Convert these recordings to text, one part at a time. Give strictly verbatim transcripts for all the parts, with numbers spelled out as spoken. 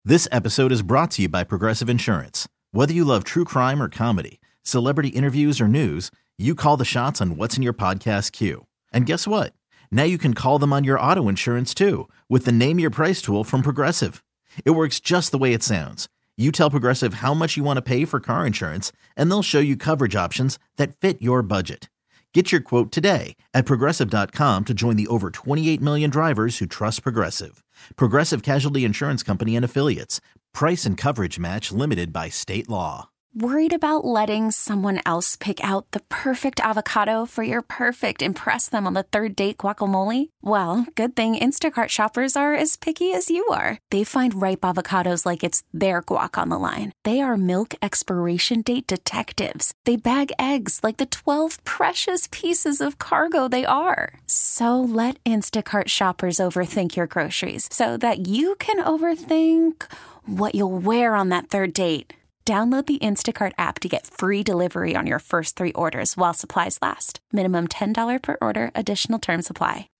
This episode is brought to you by Progressive Insurance. Whether you love true crime or comedy, celebrity interviews or news, you call the shots on what's in your podcast queue. And guess what? Now you can call them on your auto insurance too with the Name Your Price tool from Progressive. It works just the way it sounds. You tell Progressive how much you want to pay for car insurance, and they'll show you coverage options that fit your budget. Get your quote today at progressive dot com to join the over twenty-eight million drivers who trust Progressive. Progressive Casualty Insurance Company and Affiliates. Price and coverage match limited by state law. Worried about letting someone else pick out the perfect avocado for your perfect impress them on the third date guacamole? Well, good thing Instacart shoppers are as picky as you are. They find ripe avocados like it's their guac on the line. They are milk expiration date detectives. They bag eggs like the twelve precious pieces of cargo they are. So let Instacart shoppers overthink your groceries so that you can overthink what you'll wear on that third date. Download the Instacart app to get free delivery on your first three orders while supplies last. Minimum ten dollars per order. Additional terms apply.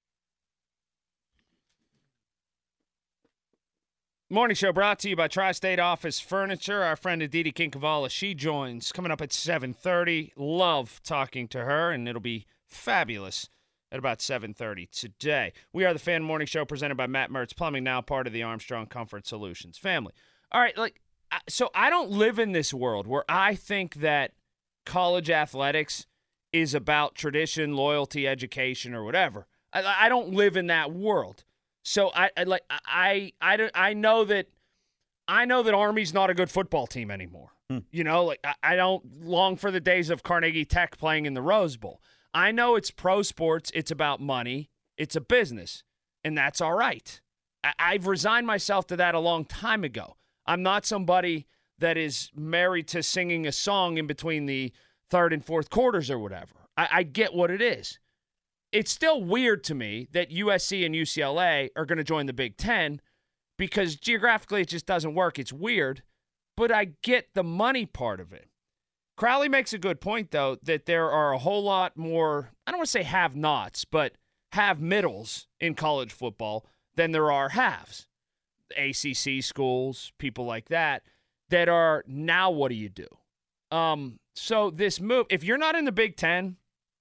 Morning show brought to you by Tri-State Office Furniture. Our friend Aditi Kinkavala, she joins coming up at seven thirty. Love talking to her, and it'll be fabulous at about seven thirty today. We are the Fan Morning Show presented by Matt Mertz Plumbing, now part of the Armstrong Comfort Solutions family. All right, like, so I don't live in this world where I think that college athletics is about tradition, loyalty, education, or whatever. I, I don't live in that world. So I, I like I I don't I know that I know that Army's not a good football team anymore. Hmm. You know, like I, I don't long for the days of Carnegie Tech playing in the Rose Bowl. I know it's pro sports. It's about money. It's a business, and that's all right. I, I've resigned myself to that a long time ago. I'm not somebody that is married to singing a song in between the third and fourth quarters or whatever. I, I get what it is. It's still weird to me that U S C and U C L A are going to join the Big Ten because geographically it just doesn't work. It's weird, but I get the money part of it. Crowley makes a good point, though, that there are a whole lot more, I don't want to say have-nots, but have-middles in college football than there are haves. A C C schools, people like that, that are now what do you do? Um, so this move, if you're not in the Big Ten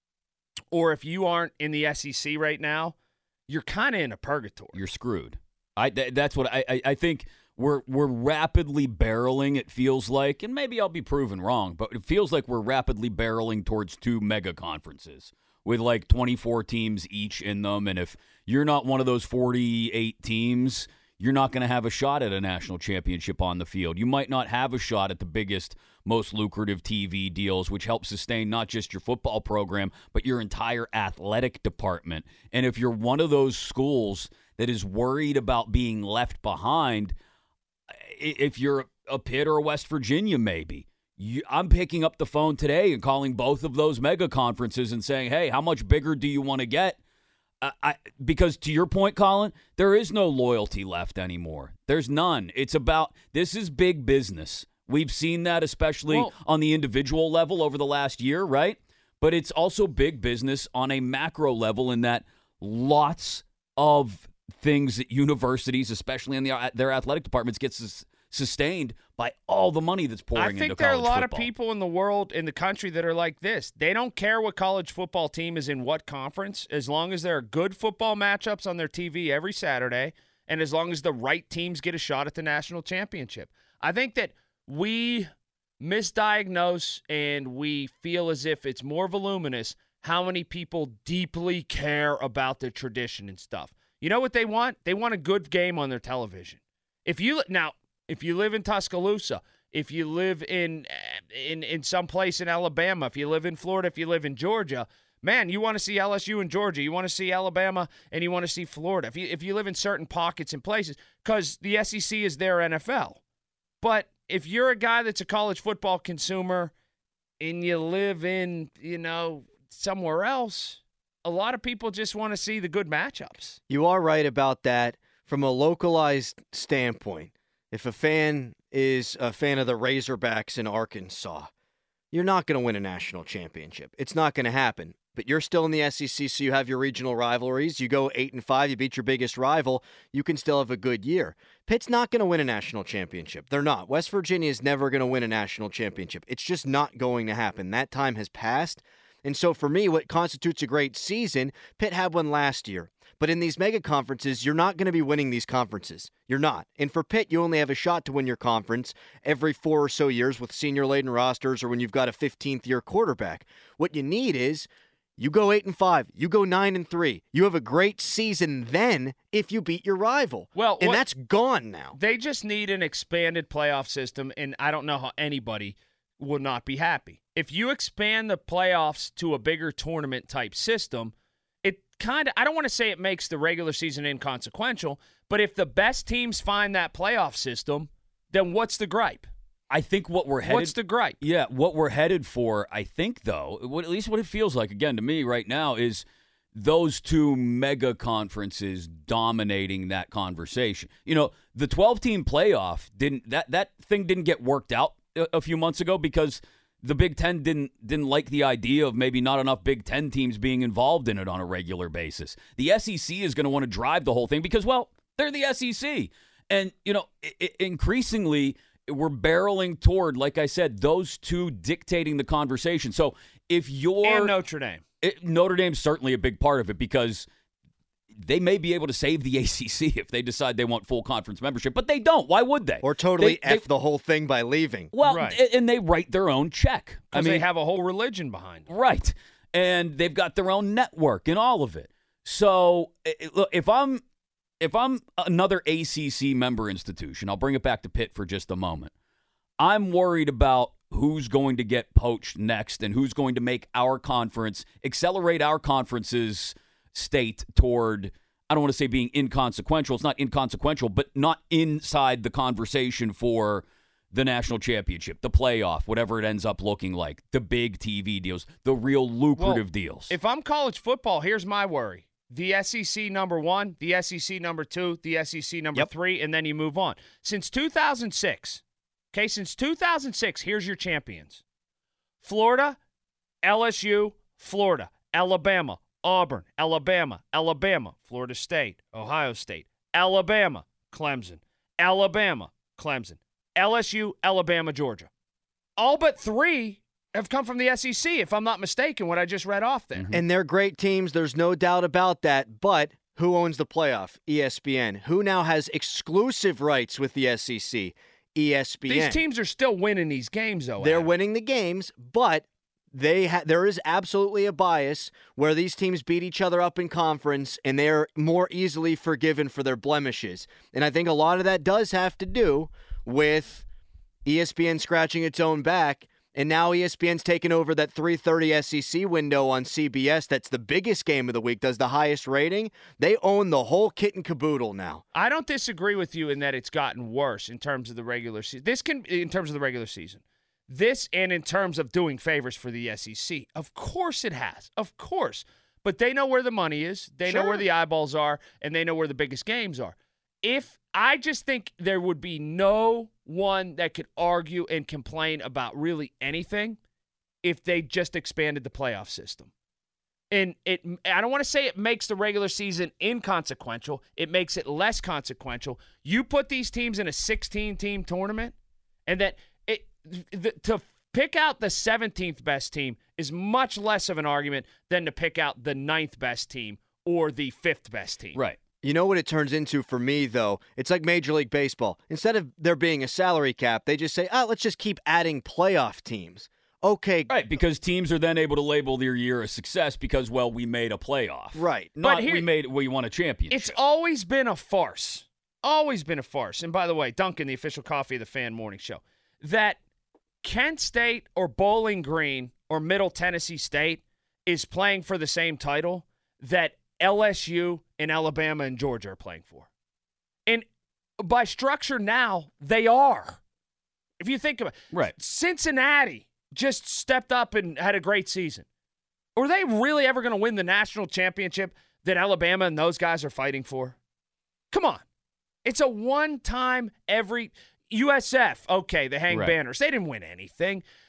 or if you aren't in the S E C right now, you're kind of in a purgatory. You're screwed. I th- that's what I, I I think we're we're rapidly barreling, it feels like, and maybe I'll be proven wrong, but it feels like we're rapidly barreling towards two mega conferences with like twenty-four teams each in them, and if you're not one of those forty-eight teams, you're not going to have a shot at a national championship on the field. You might not have a shot at the biggest, most lucrative T V deals, which help sustain not just your football program, but your entire athletic department. And if you're one of those schools that is worried about being left behind, if you're a Pitt or a West Virginia maybe, you, I'm picking up the phone today and calling both of those mega conferences and saying, hey, how much bigger do you want to get? I, because to your point, Colin, there is no loyalty left anymore. There's none. It's about, this is big business. We've seen that especially well, on the individual level over the last year, right? But it's also big business on a macro level in that lots of things that universities, especially in the, their athletic departments, get sus- sustained by all the money that's pouring into college football. I think there are a lot football. of people in the world, in the country, that are like this. They don't care what college football team is in what conference, as long as there are good football matchups on their T V every Saturday, and as long as the right teams get a shot at the national championship. I think that we misdiagnose and we feel as if it's more voluminous how many people deeply care about their tradition and stuff. You know what they want? They want a good game on their television. If you now, if you live in Tuscaloosa, if you live in in in some place in Alabama, if you live in Florida, if you live in Georgia, man, you want to see L S U and Georgia, you want to see Alabama, and you want to see Florida. If you if you live in certain pockets and places, because the S E C is their N F L. But if you're a guy that's a college football consumer and you live in, you know, somewhere else, a lot of people just want to see the good matchups. You are right about that from a localized standpoint. If a fan is a fan of the Razorbacks in Arkansas, you're not going to win a national championship. It's not going to happen. but you're still in the S E C, so you have your regional rivalries. You go eight and five, you beat your biggest rival, you can still have a good year. Pitt's not going to win a national championship. They're not. West Virginia is never going to win a national championship. It's just not going to happen. That time has passed. And so for me, what constitutes a great season, Pitt had one last year. But in these mega conferences, you're not going to be winning these conferences. You're not. And for Pitt, you only have a shot to win your conference every four or so years with senior-laden rosters or when you've got a fifteenth-year quarterback. What you need is you go eight and five, you go nine and three. You have a great season then if you beat your rival. Well, and what, that's gone now. They just need an expanded playoff system, and I don't know how anybody will not be happy. If you expand the playoffs to a bigger tournament type system, it kind of, I don't want to say it makes the regular season inconsequential, but if the best teams find that playoff system, then what's the gripe? I think what we're headed. What's the gripe? Yeah, what we're headed for, I think, though, what, at least what it feels like, again, to me right now, is those two mega conferences dominating that conversation. You know, the twelve-team playoff, didn't that, that thing didn't get worked out a, a few months ago because the Big Ten didn't didn't like the idea of maybe not enough Big Ten teams being involved in it on a regular basis. The S E C is going to want to drive the whole thing because, well, they're the S E C. And, you know, it, it, increasingly – we're barreling toward, like I said, those two dictating the conversation. So if you're... And Notre Dame. It, Notre Dame's certainly a big part of it because they may be able to save the A C C if they decide they want full conference membership, but they don't. Why would they? Or totally they, F they, the whole thing by leaving. Well, right. and they write their own check. I Because mean, they have a whole religion behind it. Right. And they've got their own network and all of it. So it, look, if I'm... If I'm another A C C member institution, I'll bring it back to Pitt for just a moment. I'm worried about who's going to get poached next and who's going to make our conference, accelerate our conference's state toward, I don't want to say being inconsequential. It's not inconsequential, but not inside the conversation for the national championship, the playoff, whatever it ends up looking like, the big T V deals, the real lucrative well, deals. If I'm college football, here's my worry. The S E C number one, the S E C number two, the S E C number yep. three, and then you move on. Since two thousand six, okay, since two thousand six, here's your champions. Florida, L S U, Florida, Alabama, Auburn, Alabama, Alabama, Florida State, Ohio State, Alabama, Clemson, Alabama, Clemson, L S U, Alabama, Georgia. All but three have come from the S E C, if I'm not mistaken, what I just read off there. And they're great teams. There's no doubt about that. But who owns the playoff? E S P N. Who now has exclusive rights with the S E C? E S P N. These teams are still winning these games, though. They're Adam. winning the games, but they ha- there is absolutely a bias where these teams beat each other up in conference, and they're more easily forgiven for their blemishes. And I think a lot of that does have to do with E S P N scratching its own back. And now E S P N's taken over that three thirty S E C window on C B S. That's the biggest game of the week, does the highest rating. They own the whole kit and caboodle now. I don't disagree with you in that it's gotten worse in terms of the regular season. This can, in terms of the regular season. This and in terms of doing favors for the S E C. Of course it has. Of course. But they know where the money is. They Sure. know where the eyeballs are, and they know where the biggest games are. If I just think there would be no one that could argue and complain about really anything if they just expanded the playoff system. And it, I don't want to say it makes the regular season inconsequential. It makes it less consequential. You put these teams in a sixteen-team tournament, and that it the, to pick out the seventeenth best team is much less of an argument than to pick out the ninth best team or the fifth best team. Right. You know what it turns into for me, though? It's like Major League Baseball. Instead of there being a salary cap, they just say, oh, let's just keep adding playoff teams. Okay. Right, because teams are then able to label their year a success because, well, we made a playoff. Right. Not But here- we made we won a championship. It's always been a farce. Always been a farce. And by the way, Duncan, the official coffee of the Fan Morning Show, that Kent State or Bowling Green or Middle Tennessee State is playing for the same title that L S U and Alabama and Georgia are playing for. And by structure now, they are. If you think about it, right. Cincinnati just stepped up and had a great season. Are they really ever going to win the national championship that Alabama and those guys are fighting for? Come on. It's a one-time every – U S F, okay, they hang Right. banners. They didn't win anything.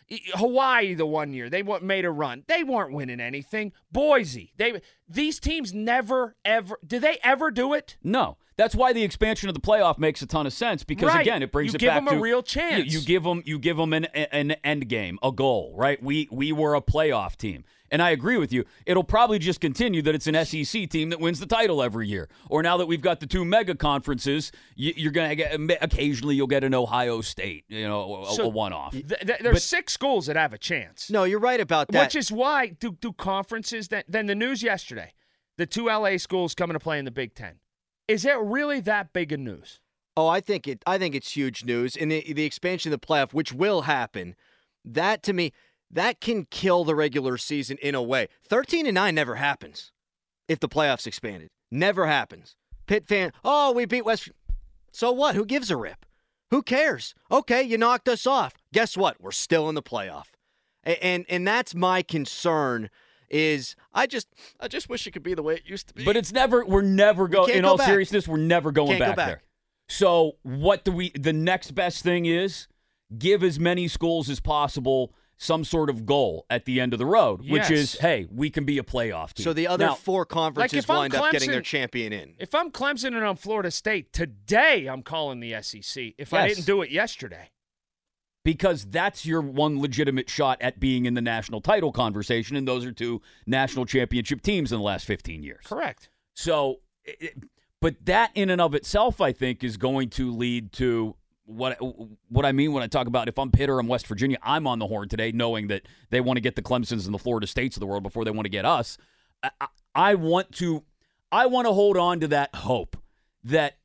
Hawaii the one year, they made a run. They weren't winning anything. Boise, they these teams never, ever, did they ever do it? No. That's why the expansion of the playoff makes a ton of sense because, right. again, it brings you it give back them to a real chance. You, you give them, you give them an, an end game, a goal, right? We we were a playoff team. And I agree with you. It'll probably just continue that it's an S E C team that wins the title every year. Or now that we've got the two mega conferences, you, you're going to get, occasionally you'll get an Ohio State, you know, a, so a one-off. Th- th- there's but, six schools that have a chance. No, you're right about that. Which is why do, do conferences, that, then the news yesterday, the two L A schools coming to play in the Big Ten. Is it really that big a news? Oh, I think it. I think it's huge news. And the, the expansion of the playoff, which will happen, that to me, that can kill the regular season in a way. thirteen and nine never happens if the playoffs expanded. Never happens. Pitt fan, oh, we beat West. So what? Who gives a rip? Who cares? Okay, you knocked us off. Guess what? We're still in the playoff. And and, and that's my concern. Is I just I just wish it could be the way it used to be. But it's never we're never going in go all back. seriousness, we're never going Can't back, go back there. So what do we the next best thing is give as many schools as possible some sort of goal at the end of the road, yes. which is, hey, we can be a playoff team. So the other now, four conferences like wind Clemson, up getting their champion in. If I'm Clemson and I'm Florida State, today I'm calling the S E C. If yes. I didn't do it yesterday. Because that's your one legitimate shot at being in the national title conversation, and those are two national championship teams in the last fifteen years. Correct. So, it, but that in and of itself, I think, is going to lead to what what I mean when I talk about if I'm Pitt or I'm West Virginia, I'm on the horn today knowing that they want to get the Clemsons and the Florida States of the world before they want to get us. I, I want to I want to hold on to that hope that,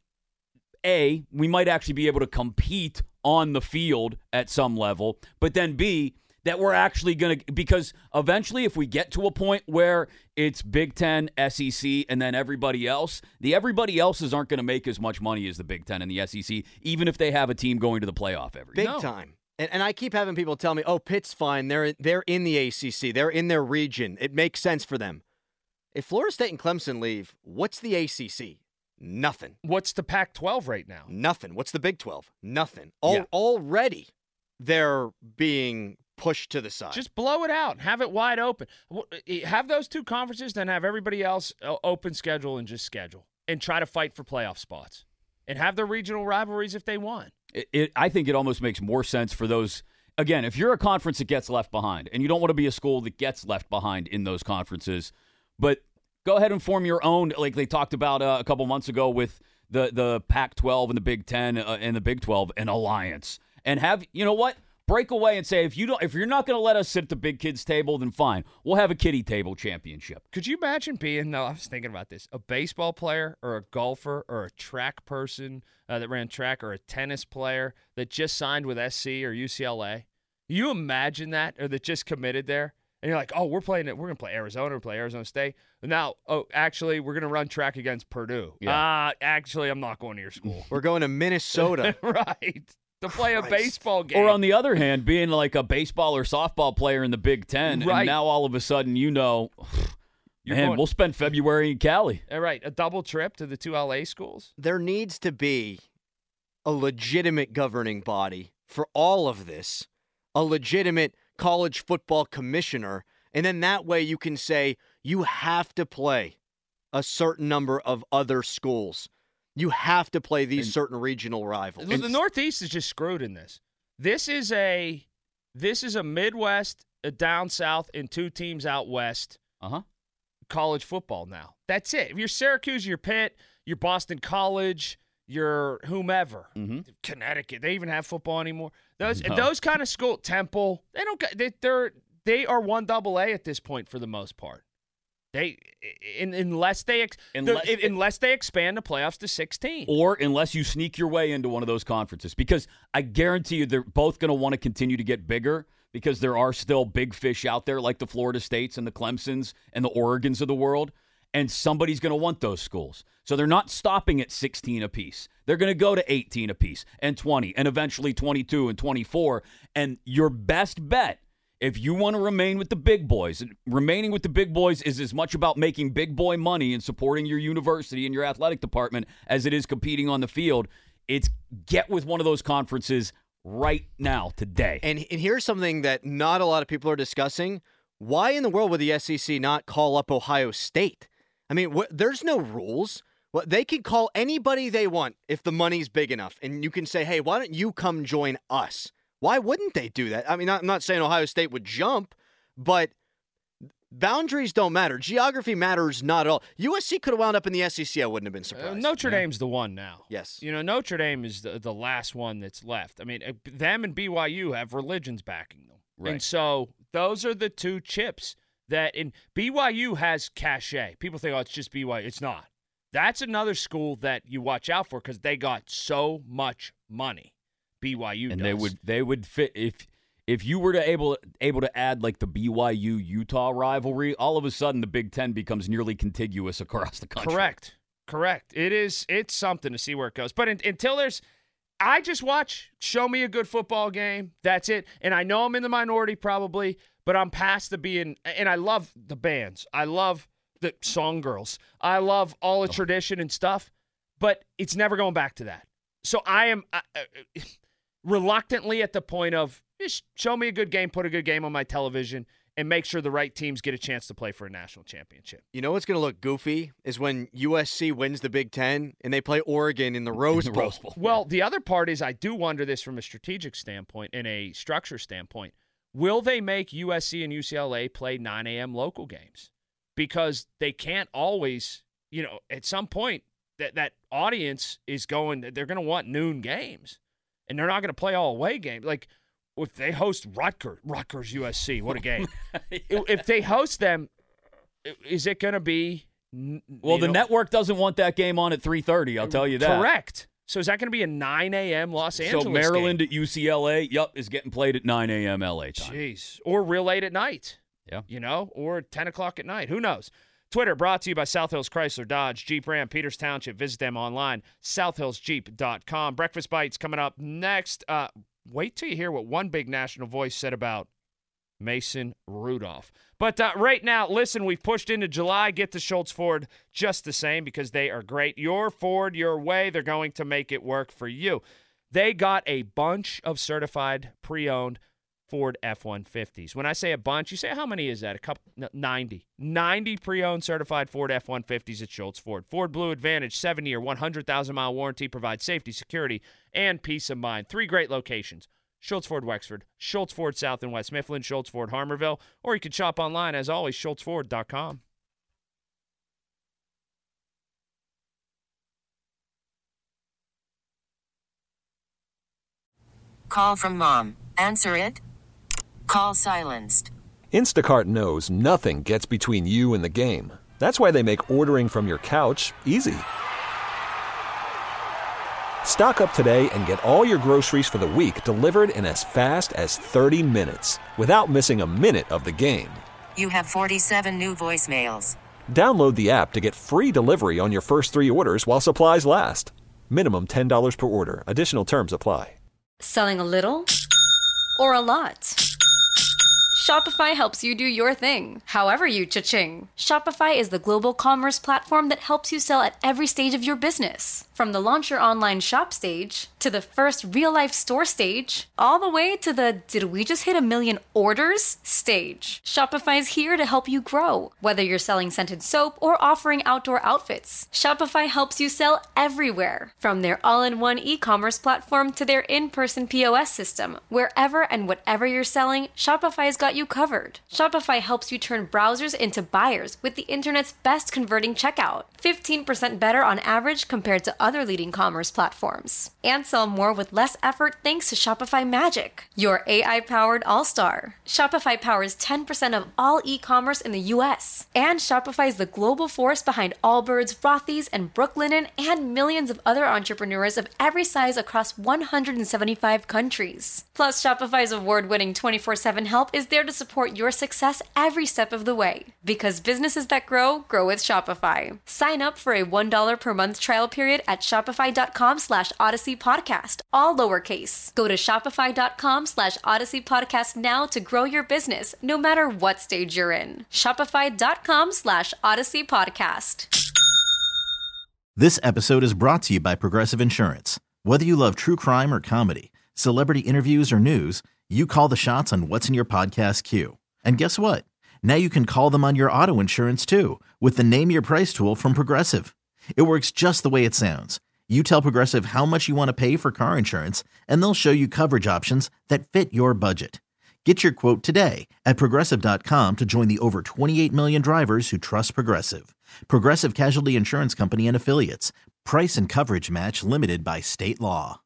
A, we might actually be able to compete on the field at some level, but then B, that we're actually going to, because eventually if we get to a point where it's Big Ten, S E C, and then everybody else, the everybody else's aren't going to make as much money as the Big Ten and the S E C, even if they have a team going to the playoff every Big year. no. time. And, and I keep having people tell me, oh, Pitt's fine. They're, they're in the A C C. They're in their region. It makes sense for them. If Florida State and Clemson leave, what's the A C C? Nothing. What's the Pac twelve right now? Nothing. What's the Big twelve? Nothing. All, yeah. Already they're being pushed to the side. Just blow it out. Have it wide open. Have those two conferences, then have everybody else open schedule and just schedule. And try to fight for playoff spots. And have their regional rivalries if they want. It, it, I think it almost makes more sense for those. Again, if you're a conference that gets left behind, and you don't want to be a school that gets left behind in those conferences, but go ahead and form your own, like they talked about uh, a couple months ago with the, the Pac twelve and the Big Ten uh, and the Big twelve, an alliance. And have, you know what? Break away and say, if, you don't, if you're not going to let us sit at the big kids table, then fine. We'll have a kiddie table championship. Could you imagine being, no, I was thinking about this, a baseball player or a golfer or a track person uh, that ran track or a tennis player that just signed with S C or U C L A? You imagine that, or that just committed there? And you're like, oh, we're playing it. We're going to play Arizona. We're play Arizona State. Now, oh, actually, we're going to run track against Purdue. Ah, Yeah. uh, actually, I'm not going to your school. We're going to Minnesota. Right. To play Christ. a baseball game. Or on the other hand, being like a baseball or softball player in the Big Ten, Right. and now all of a sudden, you know, You're man, going- we'll spend February in Cali. All right. A double trip to the two L A schools? There needs to be a legitimate governing body for all of this, a legitimate college football commissioner, and then that way you can say you have to play a certain number of other schools. You have to play these And- certain regional rivals. The, the Northeast is just screwed in this. This is a this is a Midwest, a down south, and two teams out west Uh-huh. college football now. That's it. If you're Syracuse, you're Pitt, you're Boston College, you're whomever. Mhm. Connecticut. They even have football anymore. Those No. those kind of school, Temple, they don't got- they, they're they are one double A at this point for the most part. They in, unless they ex, Unless- the, unless they expand the playoffs to sixteen. Or unless you sneak your way into one of those conferences. Because I guarantee you they're both going to want to continue to get bigger because there are still big fish out there like the Florida States and the Clemsons and the Oregons of the world. And somebody's going to want those schools. So they're not stopping at sixteen apiece. They're going to go to eighteen apiece and twenty and eventually twenty-two and twenty-four. And your best bet, if you want to remain with the big boys, remaining with the big boys is as much about making big boy money and supporting your university and your athletic department as it is competing on the field. It's get with one of those conferences right now, today. And, and here's something that not a lot of people are discussing. Why in the world would the S E C not call up Ohio State? I mean, wh- there's no rules. Well, they could call anybody they want if the money's big enough. And you can say, hey, why don't you come join us? Why wouldn't they do that? I mean, I'm not saying Ohio State would jump, but boundaries don't matter. Geography matters not at all. U S C could have wound up in the S E C. I wouldn't have been surprised. Uh, Notre yeah. Dame's the one now. Yes. You know, Notre Dame is the, the last one that's left. I mean, uh, them and B Y U have religions backing them. Right. And so those are the two chips that in B Y U has cachet. People think, oh, it's just B Y U. It's not. That's another school that you watch out for because they got so much money. B Y U and does. they would they would fit if if you were to able able to add like the B Y U Utah rivalry, all of a sudden the Big Ten becomes nearly contiguous across the country. Correct. Correct. It is. It's something to see where it goes. But in, until there's, I just watch. Show me a good football game. That's it. And I know I'm in the minority probably, but I'm past the being. And I love the bands. I love the song girls. I love all the oh. tradition and stuff. But it's never going back to that. So I am uh, uh, reluctantly at the point of just show me a good game, put a good game on my television, and make sure the right teams get a chance to play for a national championship. You know what's going to look goofy is when U S C wins the Big Ten and they play Oregon in the Rose Bowl. Rose Bowl. Well, the other part is I do wonder this from a strategic standpoint and a structure standpoint. Will they make U S C and U C L A play nine a.m. local games? Because they can't always, you know, at some point that, that audience is going, they're going to want noon games. And they're not going to play all away games. Like, if they host Rutgers, Rutgers U S C, what a game. yeah. If they host them, is it going to be? Well, the know, network doesn't want that game on at three thirty, I'll tell you that. Correct. So is that going to be a nine a.m. Los Angeles So Maryland game? at U C L A, yep, is getting played at nine a.m. L A time. Jeez. Or real late at night. Yeah. You know, or ten o'clock at night. Who knows? Twitter brought to you by South Hills Chrysler Dodge, Jeep Ram, Peters Township. Visit them online, south hills jeep dot com. Breakfast Bites coming up next. Uh, wait till you hear what one big national voice said about Mason Rudolph. But uh, right now, listen, we've pushed into July. Get to Schultz Ford just the same because they are great. Your Ford, your way, they're going to make it work for you. They got a bunch of certified pre-owned Ford F one fifties. When I say a bunch, you say, how many is that? A couple, no, ninety. ninety pre-owned certified Ford F one fifties at Schultz Ford. Ford Blue Advantage, seven-year, one hundred thousand mile warranty, provides safety, security, and peace of mind. Three great locations. Schultz Ford Wexford, Schultz Ford South and West Mifflin, Schultz Ford Harmerville, or you can shop online, as always, schultz ford dot com. Call from mom. Answer it. Call silenced. Instacart knows nothing gets between you and the game. That's why they make ordering from your couch easy. Stock up today and get all your groceries for the week delivered in as fast as thirty minutes without missing a minute of the game. You have forty-seven new voicemails. Download the app to get free delivery on your first three orders while supplies last. Minimum ten dollars per order. Additional terms apply. Selling a little or a lot? Shopify helps you do your thing, however you cha-ching. Shopify is the global commerce platform that helps you sell at every stage of your business. From the launch your online shop stage, to the first real-life store stage, all the way to the did we just hit a million orders stage. Shopify's here to help you grow. Whether you're selling scented soap or offering outdoor outfits, Shopify helps you sell everywhere. From their all-in-one e-commerce platform to their in-person P O S system, wherever and whatever you're selling, Shopify's got you covered. Shopify helps you turn browsers into buyers with the internet's best converting checkout. fifteen percent better on average compared to other leading commerce platforms. And sell more with less effort thanks to Shopify Magic, your A I-powered all-star. Shopify powers ten percent of all e-commerce in the U S. And Shopify is the global force behind Allbirds, Rothy's, and Brooklinen, and millions of other entrepreneurs of every size across one hundred seventy-five countries. Plus, Shopify's award-winning twenty-four seven help is there to support your success every step of the way. Because businesses that grow, grow with Shopify. Sign up for a one dollar per month trial period at shopify.com slash Odyssey Podcast, all lowercase. Go to shopify.com slash Odyssey Podcast now to grow your business, no matter what stage you're in. Shopify.com slash Odyssey Podcast. This episode is brought to you by Progressive Insurance. Whether you love true crime or comedy, Celebrity interviews or news, you call the shots on what's in your podcast queue. And guess what? Now you can call them on your auto insurance too with the Name Your Price tool from Progressive. It works just the way it sounds. You tell Progressive how much you want to pay for car insurance, and they'll show you coverage options that fit your budget. Get your quote today at Progressive dot com to join the over twenty-eight million drivers who trust Progressive. Progressive Casualty Insurance Company and Affiliates. Price and coverage match limited by state law.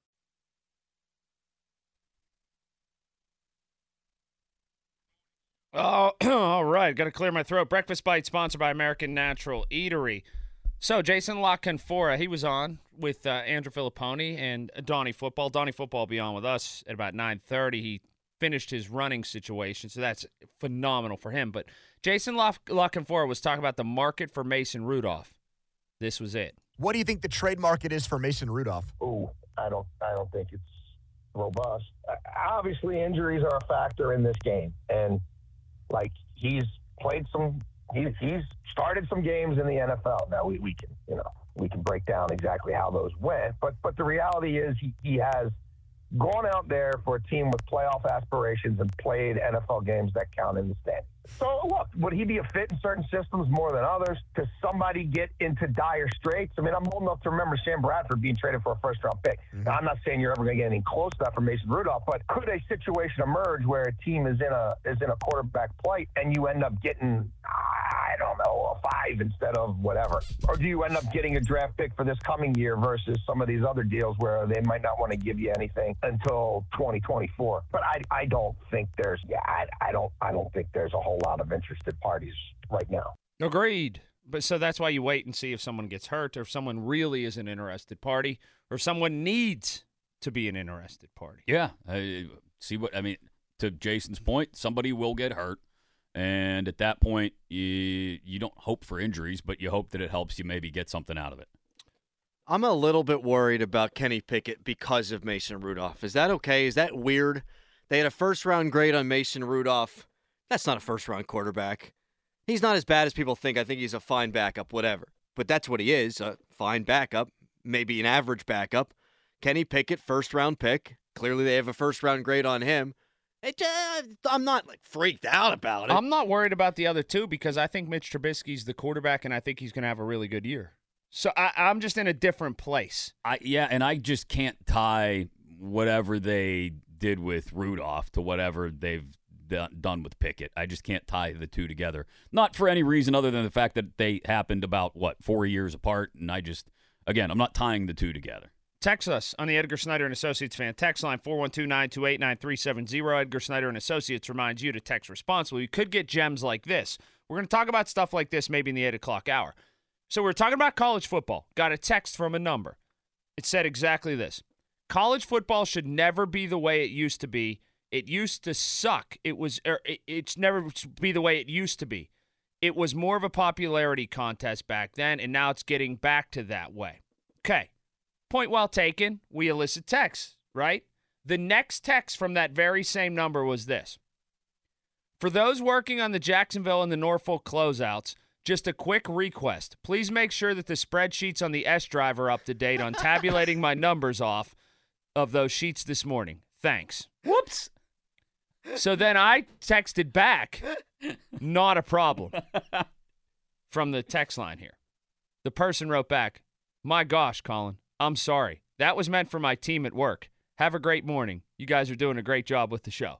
Oh, all right. Got to clear my throat. Breakfast Bite sponsored by American Natural Eatery. So, Jason La Canfora, he was on with uh, Andrew Filipponi and Donnie Football. Donnie Football will be on with us at about nine thirty. He finished his running situation, so that's phenomenal for him. But Jason La, La Canfora was talking about the market for Mason Rudolph. This was it. What do you think the trade market is for Mason Rudolph? Oh, I don't, I don't think it's robust. Uh, obviously, injuries are a factor in this game, and like he's played some, he, he's started some games in the N F L. Now we, we can, you know, we can break down exactly how those went, but but the reality is he, he has gone out there for a team with playoff aspirations and played N F L games that count in the standings. So, look, would he be a fit in certain systems more than others? Does somebody get into dire straits? I mean, I'm old enough to remember Sam Bradford being traded for a first-round pick. Mm-hmm. Now, I'm not saying you're ever going to get anything close to that from Mason Rudolph, but could a situation emerge where a team is in a is in a quarterback plight and you end up getting, I don't know, a five instead of whatever? Or do you end up getting a draft pick for this coming year versus some of these other deals where they might not want to give you anything until twenty twenty-four? But I I don't think there's yeah I, I don't I don't think there's a whole lot of interested parties right now. Agreed. But so that's why you wait and see if someone gets hurt or if someone really is an interested party or if someone needs to be an interested party. Yeah. I, see what I mean, to Jason's point, somebody will get hurt. And at that point, you you don't hope for injuries, but you hope that it helps you maybe get something out of it. I'm a little bit worried about Kenny Pickett because of Mason Rudolph. Is that okay? Is that weird? They had a first-round grade on Mason Rudolph. That's not a first-round quarterback. He's not as bad as people think. I think he's a fine backup, whatever. But that's what he is, a fine backup, maybe an average backup. Kenny Pickett, first-round pick. Clearly they have a first-round grade on him. It, uh, I'm not like freaked out about it. I'm not worried about the other two because I think Mitch Trubisky's the quarterback, and I think he's going to have a really good year. So I, I'm just in a different place. I Yeah, and I just can't tie whatever they did with Rudolph to whatever they've done with Pickett. I just can't tie the two together. Not for any reason other than the fact that they happened about, what, four years apart, and I just, again, I'm not tying the two together. Text us on the Edgar Snyder and Associates fan text line four one two, nine two eight, nine three seven zero. Edgar Snyder and Associates reminds you to text responsibly. You could get gems like this. We're going to talk about stuff like this maybe in the eight o'clock hour. So we're talking about college football. Got a text from a number. It said exactly this. College football should never be the way it used to be. It used to suck. It was. Er, it, it's never be the way it used to be. It was more of a popularity contest back then, and now it's getting back to that way. Okay. Point well taken. We elicit texts, right? The next text from that very same number was this. For those working on the Jacksonville and the Norfolk closeouts, just a quick request. Please make sure that the spreadsheets on the S Drive are up to date on tabulating my numbers off of those sheets this morning. Thanks. Whoops. So then I texted back, not a problem, from the text line here. The person wrote back, my gosh, Colin, I'm sorry. That was meant for my team at work. Have a great morning. You guys are doing a great job with the show.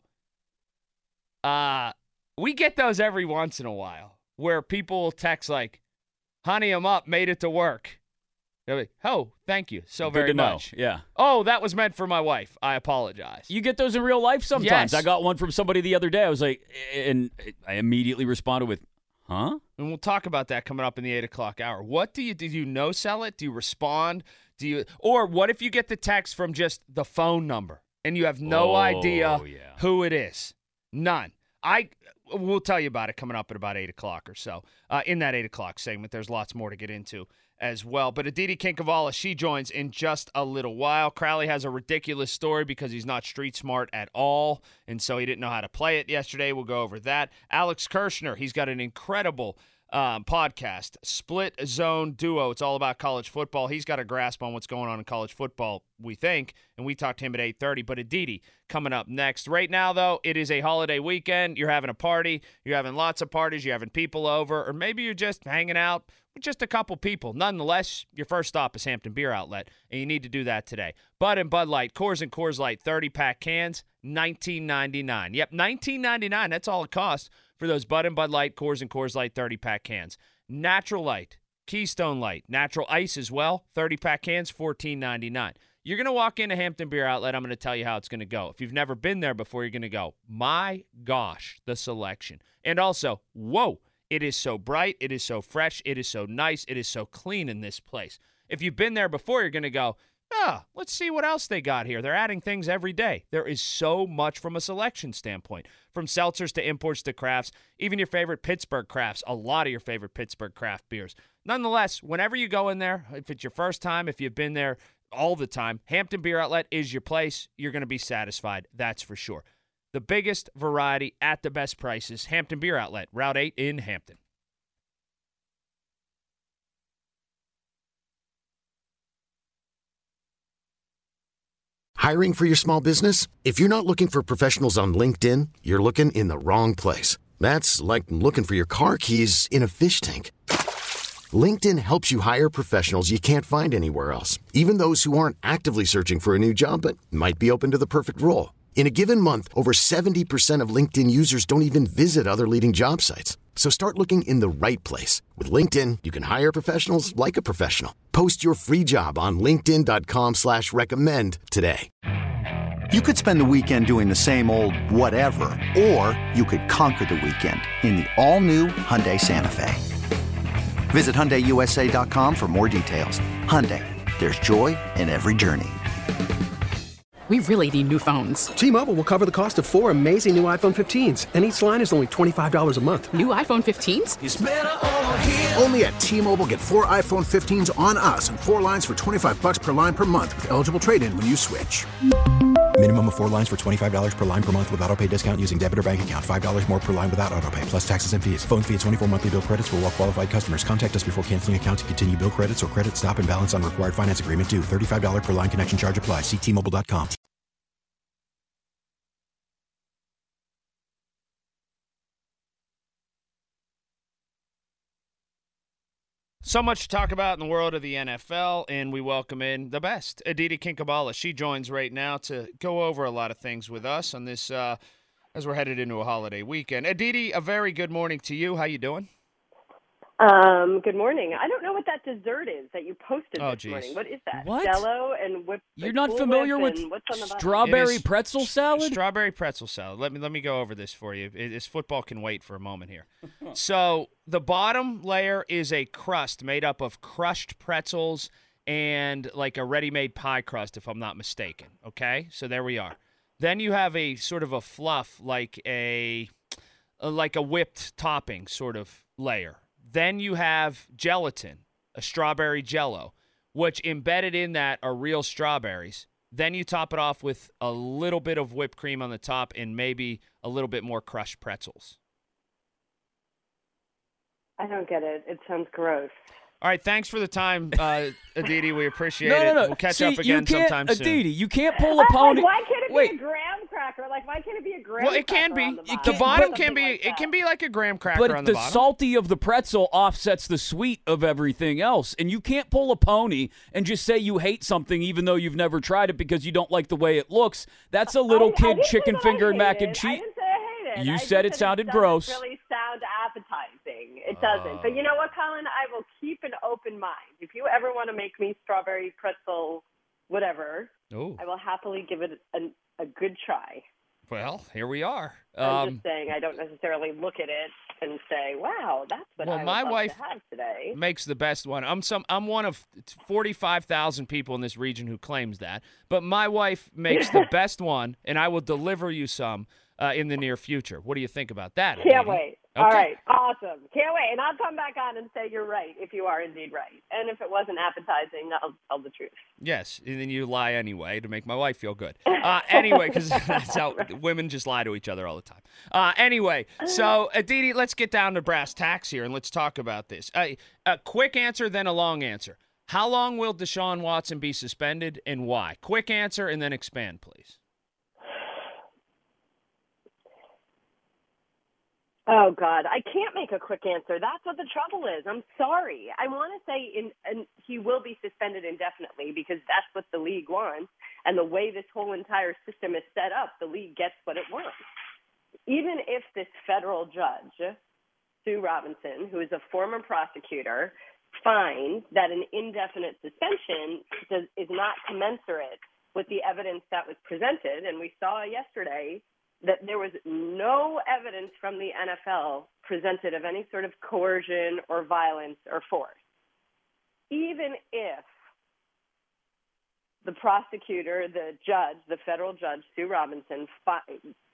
Uh, we get those every once in a while where people will text like, honey, I'm up, made it to work. They're like, oh, thank you so Good very to much. Know. Yeah. Oh, that was meant for my wife. I apologize. You get those in real life sometimes. Yes. I got one from somebody the other day. I was like, and I immediately responded with, huh? And we'll talk about that coming up in the eight o'clock hour. What do you do? You no sell it? Do you respond? Do you, or what if you get the text from just the phone number and you have no oh, idea yeah. who it is? None. I we'll tell you about it coming up at about eight o'clock or so. Uh, in that eight o'clock segment, there's lots more to get into as well. But Aditi Kinkhavala, she joins in just a little while. Crowley has a ridiculous story because he's not street smart at all, and so he didn't know how to play it yesterday. We'll go over that. Alex Kirshner, he's got an incredible um, podcast, Split Zone Duo. It's all about college football. He's got a grasp on what's going on in college football, we think, and we talked to him at eight thirty. But Aditi coming up next. Right now, though, it is a holiday weekend. You're having a party. You're having lots of parties. You're having people over, or maybe you're just hanging out with just a couple people. Nonetheless, your first stop is Hampton Beer Outlet, and you need to do that today. Bud and Bud Light, Coors and Coors Light, thirty-pack cans, nineteen ninety-nine. Yep, nineteen ninety-nine. That's all it costs for those Bud and Bud Light, Coors and Coors Light thirty-pack cans. Natural Light, Keystone Light, Natural Ice as well, thirty-pack cans, fourteen ninety-nine. You're going to walk into Hampton Beer Outlet. I'm going to tell you how it's going to go. If you've never been there before, you're going to go, my gosh, the selection. And also, whoa, it is so bright. It is so fresh. It is so nice. It is so clean in this place. If you've been there before, you're going to go, ah, let's see what else they got here. They're adding things every day. There is so much from a selection standpoint, from seltzers to imports to crafts, even your favorite Pittsburgh crafts, a lot of your favorite Pittsburgh craft beers. Nonetheless, whenever you go in there, if it's your first time, if you've been there all the time, Hampton Beer Outlet is your place. You're going to be satisfied, that's for sure. The biggest variety at the best prices, Hampton Beer Outlet, Route eight in Hampton. Hiring for your small business? If you're not looking for professionals on LinkedIn, you're looking in the wrong place. That's like looking for your car keys in a fish tank. LinkedIn helps you hire professionals you can't find anywhere else, even those who aren't actively searching for a new job but might be open to the perfect role. In a given month, over seventy percent of LinkedIn users don't even visit other leading job sites. So start looking in the right place. With LinkedIn, you can hire professionals like a professional. Post your free job on linkedin dot com slash recommend today. You could spend the weekend doing the same old whatever, or you could conquer the weekend in the all-new Hyundai Santa Fe. Visit Hyundai U S A dot com for more details. Hyundai, there's joy in every journey. We really need new phones. T-Mobile will cover the cost of four amazing new iPhone fifteens, and each line is only twenty-five dollars a month. New iPhone fifteens? It's better over here. Only at T-Mobile, get four iPhone fifteens on us and four lines for twenty-five dollars per line per month with eligible trade-in when you switch. Minimum of four lines for twenty-five dollars per line per month with autopay discount using debit or bank account. five dollars more per line without autopay, plus taxes and fees. Phone fee at twenty-four monthly bill credits for well-qualified customers. Contact us before canceling account to continue bill credits or credit stop and balance on required finance agreement due. thirty-five dollars per line connection charge applies. See T Mobile dot com. So much to talk about in the world of the N F L, and we welcome in the best, Aditi Kinkhabwala. She joins right now to go over a lot of things with us on this uh, as we're headed into a holiday weekend. Aditi, a very good morning to you. How you doing? Um, good morning. I don't know what that dessert is that you posted oh, this geez. morning. What is that? What? Jello and whipped. You're not familiar with strawberry pretzel salad? Strawberry pretzel salad. Let me let me go over this for you. It, this football can wait for a moment here. So the bottom layer is a crust made up of crushed pretzels and like a ready-made pie crust, if I'm not mistaken. Okay, so there we are. Then you have a sort of a fluff, like a like a whipped topping sort of layer. Then you have gelatin, a strawberry jello, which embedded in that are real strawberries. Then you top it off with a little bit of whipped cream on the top and maybe a little bit more crushed pretzels. I don't get it. It sounds gross. All right, thanks for the time, uh, Aditi. We appreciate no, no, no. it. We'll catch See, up again you can't, sometime soon. Aditi, you can't pull a pony. Why can't it Wait. be a graham cracker? Like, why can't it be a graham Well, it cracker can be. on the The bottom, bottom Or can something be. like It that? can be like a graham cracker But on the, the bottom. salty of the pretzel offsets the sweet of everything else. And you can't pull a pony and just say you hate something even though you've never tried it because you don't like the way it looks. That's a little I, kid I chicken finger and mac and I cheese. didn't say I hated it. You I said just it sounded it gross. doesn't really sound appetizing. It doesn't. Uh. But you know what, Colin? I will keep an open mind. If you ever want to make me strawberry pretzel whatever, Ooh. I will happily give it a, a good try. Well, here we are. I'm Um, just saying I don't necessarily look at it and say, wow, that's what Well, I would my love wife to have today. makes the best one. I'm some. I'm one of forty-five thousand people in this region who claims that. But my wife makes the best one, and I will deliver you some uh, in the near future. What do you think about that? Can't Aditi? wait. All right, awesome. Can't wait. And I'll come back on and say you're right if you are indeed right. And if it wasn't appetizing, I'll tell the truth. Yes, and then you lie anyway to make my wife feel good. Uh, anyway, because that's how women just lie to each other all the time. Uh, anyway, so Aditi, let's get down to brass tacks here and let's talk about this. Uh, a quick answer, then a long answer. How long will Deshaun Watson be suspended and why? Quick answer and then expand, please. Oh, God, I can't make a quick answer. That's what the trouble is. I'm sorry. I want to say in, in, he will be suspended indefinitely because that's what the league wants. And the way this whole entire system is set up, the league gets what it wants. Even if this federal judge, Sue Robinson, who is a former prosecutor, finds that an indefinite suspension does, is not commensurate with the evidence that was presented, and we saw yesterday that there was no evidence from the N F L presented of any sort of coercion or violence or force. Even if the prosecutor, the judge, the federal judge, Sue Robinson, fi-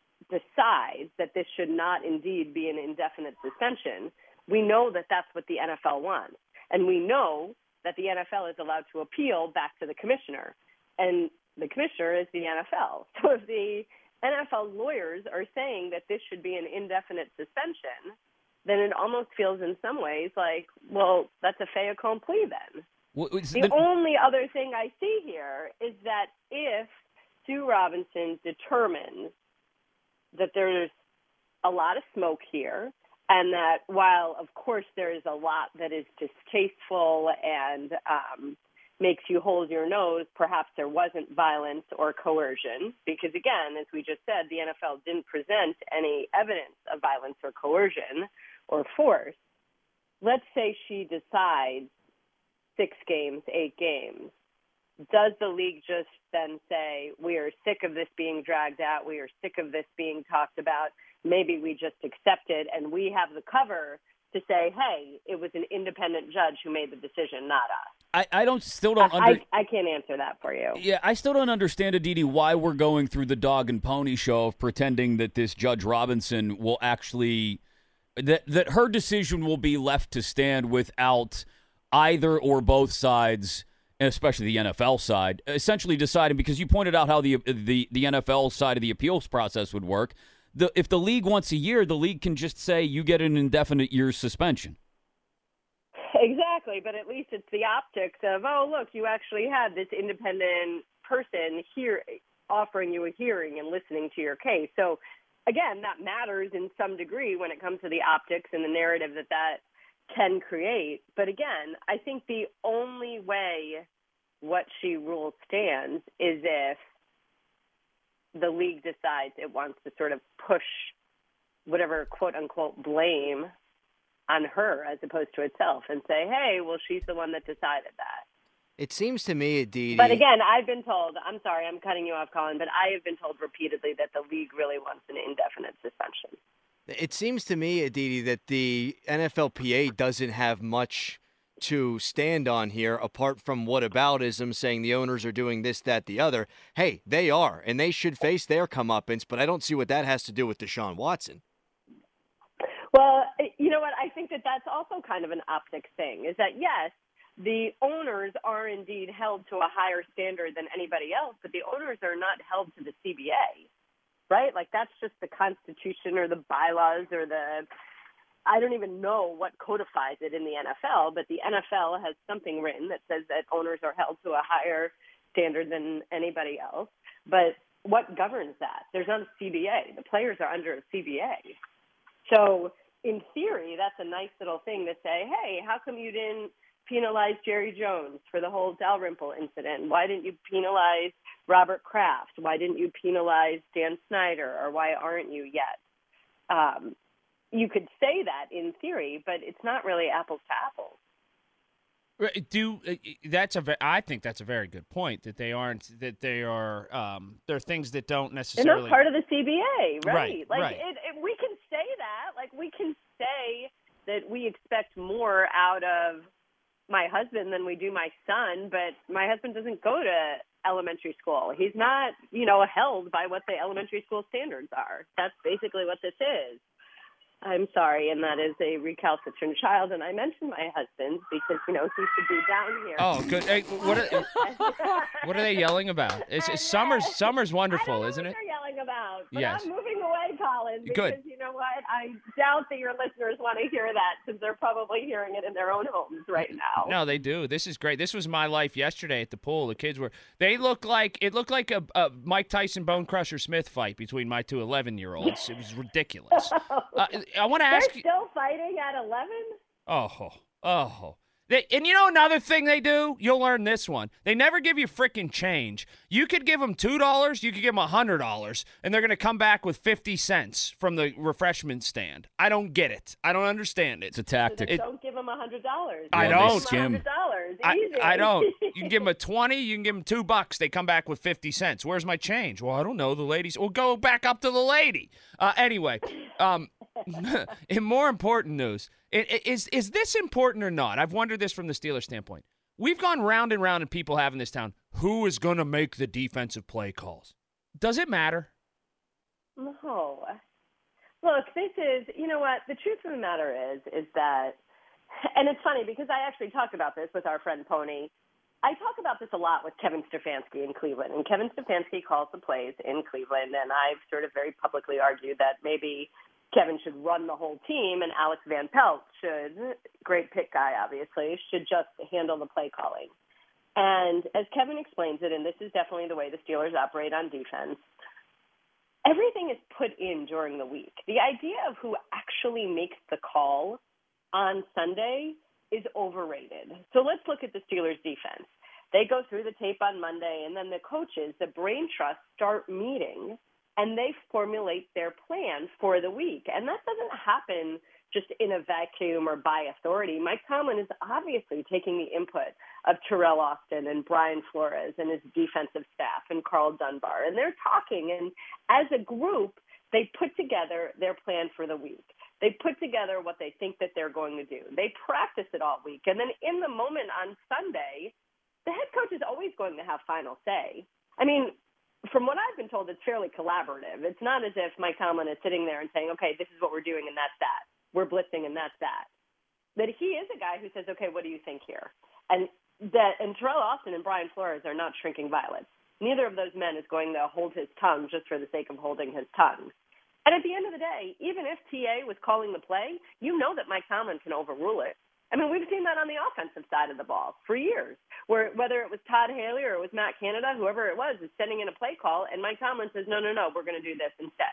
decides that this should not indeed be an indefinite suspension, we know that that's what the N F L wants. And we know that the N F L is allowed to appeal back to the commissioner. And the commissioner is the N F L. So if the N F L lawyers are saying that this should be an indefinite suspension, then it almost feels in some ways like, well, that's a fait accompli then. Well, the, the only other thing I see here is that if Sue Robinson determines that there's a lot of smoke here and that while, of course, there is a lot that is distasteful and um, makes you hold your nose, perhaps there wasn't violence or coercion, because again, as we just said, the N F L didn't present any evidence of violence or coercion or force. Let's say she decides six games, eight games. Does the league just then say, we are sick of this being dragged out, we are sick of this being talked about, maybe we just accept it, and we have the cover to say, hey, it was an independent judge who made the decision, not us? I, I don't still don't I, under- I, I can't answer that for you. Yeah, I still don't understand, Aditi, why we're going through the dog and pony show of pretending that this Judge Robinson will actually that that her decision will be left to stand without either or both sides, especially the N F L side, essentially deciding, because you pointed out how the the the N F L side of the appeals process would work. The if the league wants a year, the league can just say you get an indefinite year's suspension. Exactly, but at least it's the optics of, oh, look, you actually had this independent person here offering you a hearing and listening to your case. So, again, that matters in some degree when it comes to the optics and the narrative that that can create. But, again, I think the only way what she rules stands is if the league decides it wants to sort of push whatever quote-unquote blame on her as opposed to itself and say, hey, well, she's the one that decided that. It seems to me, Aditi... But again, I've been told, I'm sorry, I'm cutting you off, Colin, but I have been told repeatedly that the league really wants an indefinite suspension. It seems to me, Aditi, that the N F L P A doesn't have much to stand on here apart from whataboutism, saying the owners are doing this, that, the other. Hey, they are, and they should face their comeuppance, but I don't see what that has to do with Deshaun Watson. Well, you know what? I think that that's also kind of an optics thing, is that, yes, the owners are indeed held to a higher standard than anybody else, but the owners are not held to the C B A, right? Like, that's just the Constitution or the bylaws or the, I don't even know what codifies it in the N F L, but the N F L has something written that says that owners are held to a higher standard than anybody else. But what governs that? There's not a C B A. The players are under a C B A. So in theory, that's a nice little thing to say, hey, how come you didn't penalize Jerry Jones for the whole Dalrymple incident? Why didn't you penalize Robert Kraft? Why didn't you penalize Dan Snyder? Or why aren't you yet? Um, you could say that in theory, but it's not really apples to apples. Do that's a I think that's a very good point, that they aren't that they are um, there are things that don't necessarily. They're not part of the C B A, right? Right, like right. It, it, we can say that, like we can say that we expect more out of my husband than we do my son, but my husband doesn't go to elementary school. He's not, you know, held by what the elementary school standards are. That's basically what this is. I'm sorry, and that is a recalcitrant child. And I mentioned my husband because, you know, he should be down here. Oh, good. Hey, what are, what are they yelling about? It's, it's summer's summer's wonderful, I don't know isn't what it? They're yelling about. But Yes. I'm moving away, Colin. Because Good. you know what? I doubt that your listeners want to hear that since they're probably hearing it in their own homes right now. No, they do. This is great. This was my life yesterday at the pool. The kids were. They look like it looked like a, a Mike Tyson Bone Crusher Smith fight between my two eleven-year-olds. It was ridiculous. Uh, I want to They're ask you. still fighting at eleven? Oh, oh. They, and you know another thing they do? You'll learn this one. They never give you frickin' change. You could give them two dollars, you could give them one hundred dollars, and they're going to come back with fifty cents from the refreshment stand. I don't get it. I don't understand it. It's a tactic. So don't give them one hundred dollars. I Give them don't. one hundred dollars. I, Easy. I don't. You can give them a twenty, you can give them two bucks. They come back with fifty cents. Where's my change? Well, I don't know. The ladies. Well, go back up to the lady. Uh, anyway, um, in more important news, i- i- is is this important or not? I've wondered this from the Steelers standpoint. We've gone round and round, and people have in this town. Who is going to make the defensive play calls? Does it matter? No. Look, this is, you know what, the truth of the matter is, is that, and it's funny because I actually talked about this with our friend Pony. I talk about this a lot with Kevin Stefanski in Cleveland, and Kevin Stefanski calls the plays in Cleveland, and I've sort of very publicly argued that maybe Kevin should run the whole team and Alex Van Pelt should, great pick guy obviously, should just handle the play calling. And as Kevin explains it, and this is definitely the way the Steelers operate on defense, everything is put in during the week. The idea of who actually makes the call on Sunday is overrated. So let's look at the Steelers defense. They go through the tape on Monday, and then the coaches, the brain trust, start meeting, and they formulate their plan for the week. And that doesn't happen just in a vacuum or by authority. Mike Tomlin is obviously taking the input of Terrell Austin and Brian Flores and his defensive staff and Carl Dunbar, and they're talking, and as a group, they put together their plan for the week. They put together what they think that they're going to do. They practice it all week. And then in the moment on Sunday, the head coach is always going to have final say. I mean, from what I've been told, it's fairly collaborative. It's not as if Mike Tomlin is sitting there and saying, okay, this is what we're doing and that's that. We're blitzing and that's that. That he is a guy who says, okay, what do you think here? And that and Terrell Austin and Brian Flores are not shrinking violets. Neither of those men is going to hold his tongue just for the sake of holding his tongue. And at the end of the day, even if T A was calling the play, you know that Mike Tomlin can overrule it. I mean, we've seen that on the offensive side of the ball for years, where whether it was Todd Haley or it was Matt Canada, whoever it was, is sending in a play call, and Mike Tomlin says, no, no, no, we're going to do this instead.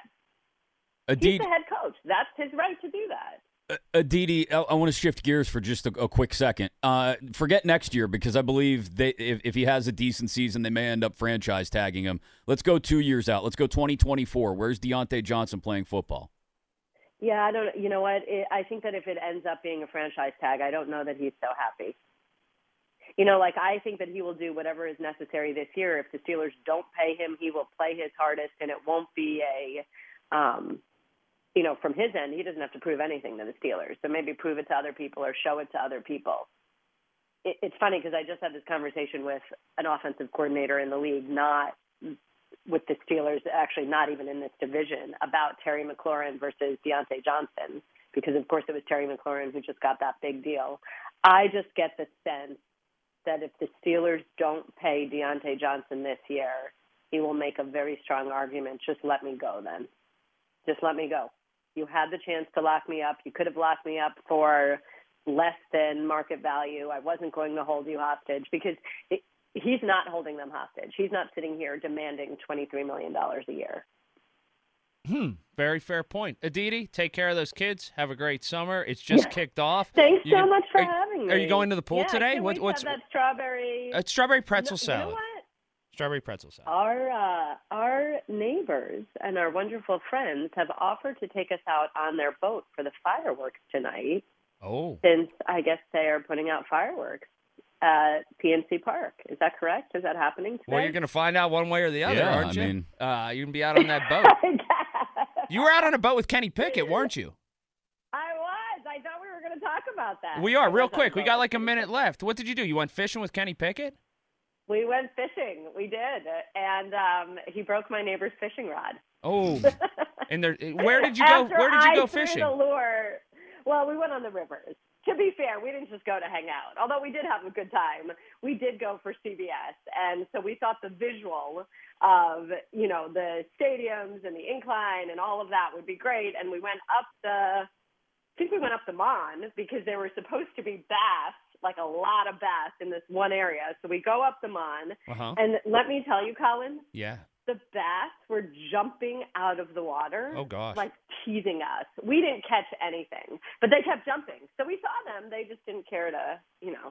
Aditi, He's the head coach. That's his right to do that. Aditi, I, I want to shift gears for just a, a quick second. Uh, forget next year, because I believe they, if, if he has a decent season, they may end up franchise tagging him. Let's go two years out. Let's go twenty twenty-four. Where's Deontay Johnson playing football? Yeah, I don't. You know what? It, I think that if it ends up being a franchise tag, I don't know that he's so happy. You know, like I think that he will do whatever is necessary this year. If the Steelers don't pay him, he will play his hardest, and it won't be a, um, you know, from his end, he doesn't have to prove anything to the Steelers. So maybe prove it to other people or show it to other people. It, it's funny because I just had this conversation with an offensive coordinator in the league, not with the Steelers, actually not even in this division, about Terry McLaurin versus Deontay Johnson, because, of course, it was Terry McLaurin who just got that big deal. I just get the sense that if the Steelers don't pay Deontay Johnson this year, he will make a very strong argument, just let me go then. Just let me go. You had the chance to lock me up. You could have locked me up for less than market value. I wasn't going to hold you hostage, because it, he's not holding them hostage. He's not sitting here demanding twenty-three million dollars a year. Hmm. Very fair point. Aditi, take care of those kids. Have a great summer. It's just Yeah. kicked off. Thanks You so can- much for are, having me. Are you going to the pool yeah, today? I can't What, wait what's to have that strawberry? uh, strawberry pretzel No, salad? You know what? Strawberry pretzel salad. Our uh, our neighbors and our wonderful friends have offered to take us out on their boat for the fireworks tonight. Oh. Since I guess they are putting out fireworks at P N C Park. Is that correct? Is that happening today? Well, you're going to find out one way or the other, Yeah, aren't I you? mean- uh, you're going to be out on that boat. You were out on a boat with Kenny Pickett, weren't you? I was. I thought we were going to talk about that. We are, I real was on quick. a We boat got with like a Kenny minute Pickett. left. What did you do? You went fishing with Kenny Pickett? We went fishing. We did. And um, he broke my neighbor's fishing rod. Oh. And there, where did you go? After Where did you I go threw fishing? The lure. Well, we went on the rivers. To be fair, we didn't just go to hang out. Although we did have a good time, we did go for C B S. And so we thought the visual of, you know, the stadiums and the incline and all of that would be great. And we went up the, I think we went up the Mon because there were supposed to be bass, like a lot of bass in this one area. So we go up the Mon. Uh-huh. And let me tell you, Colin. Yeah. The bass were jumping out of the water. Oh, gosh. Like teasing us. We didn't catch anything, but they kept jumping. So we saw them. They just didn't care to, you know,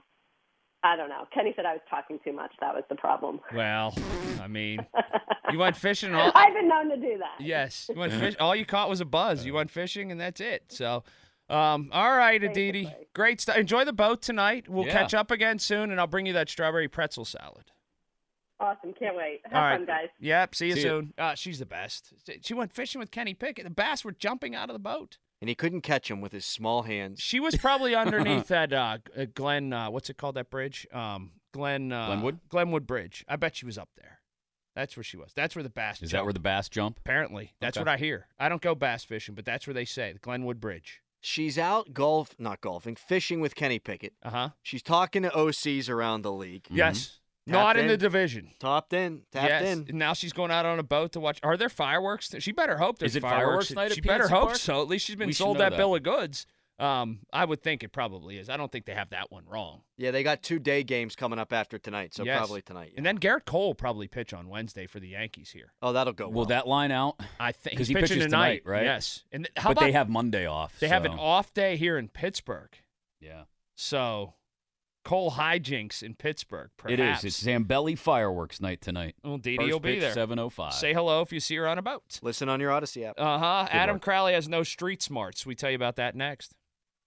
I don't know. Kenny said I was talking too much. That was the problem. Well, I mean, you went fishing. All, I've been known to do that. yes. You went fish. All you caught was a buzz. You went fishing, and that's it. So, um, all right, Aditi. Great stuff. Enjoy the boat tonight. We'll Yeah. catch up again soon, and I'll bring you that strawberry pretzel salad. Awesome. Can't wait. Have All right. fun, guys. Yep. See you See ya. soon. Uh, she's the best. She went fishing with Kenny Pickett. The bass were jumping out of the boat. And he couldn't catch him with his small hands. She was probably underneath that uh, uh, Glen, uh, what's it called, that bridge? Um, Glen, uh, Glenwood? Glenwood Bridge. I bet she was up there. That's where she was. That's where the bass Is jump. that where the bass jump? Apparently. That's Okay. what I hear. I don't go bass fishing, but that's where they say, the Glenwood Bridge. She's out golf, not golfing, fishing with Kenny Pickett. Uh-huh. She's talking to O Cs around the league. Yes. Tapped Not in. in. the division. Topped in, tapped yes. in. And now she's going out on a boat to watch. Are there fireworks? She better hope there's Is it fireworks. fireworks night at She better P N C hope Park? so. At least she's been We should sold know that, that. bill of goods. Um, I would think it probably is. I don't think they have that one wrong. Yeah, they got two day games coming up after tonight, so Yes. probably tonight. yeah. And then Garrett Cole will probably pitch on Wednesday for the Yankees here. Oh, that'll go well. Will that line out? I think 'Cause he's he pitching pitches tonight, tonight, right? Yes. And th- how but about they have Monday off. they have an so- off day here in Pittsburgh. Yeah. So Cole hijinks in Pittsburgh. It Perhaps. is. It's Zambelli fireworks night tonight. Well, Dee Dee First will be pitch, there. seven oh five. Say hello if you see her on a boat. Listen on your Odyssey app. Uh huh. Good Adam work. Crowley has no street smarts. We tell you about that next.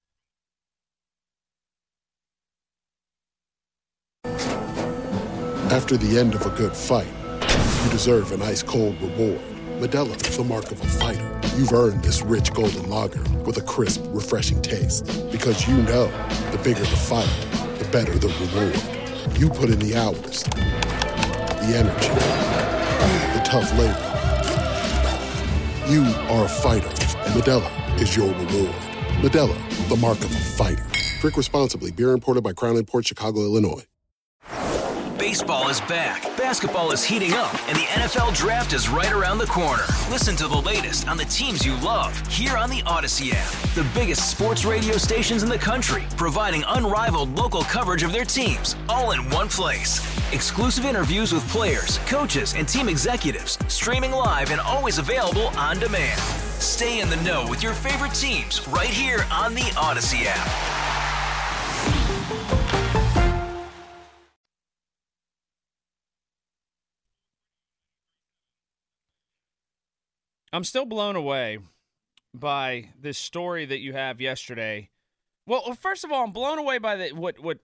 After the end of a good fight, you deserve an ice-cold reward. Modelo is the mark of a fighter. You've earned this rich golden lager with a crisp, refreshing taste. Because you know, the bigger the fight, the better the reward. You put in the hours, the energy, the tough labor. You are a fighter, and Modelo is your reward. Modelo, the mark of a fighter. Drink responsibly. Beer imported by Crown Imports, Chicago, Illinois. Baseball is back, basketball is heating up, and the N F L Draft is right around the corner. Listen to the latest on the teams you love here on the Odyssey app. The biggest sports radio stations in the country, providing unrivaled local coverage of their teams, all in one place. Exclusive interviews with players, coaches, and team executives, streaming live and always available on demand. Stay in the know with your favorite teams right here on the Odyssey app. I'm still blown away by this story that you have yesterday. Well, first of all, I'm blown away by the what what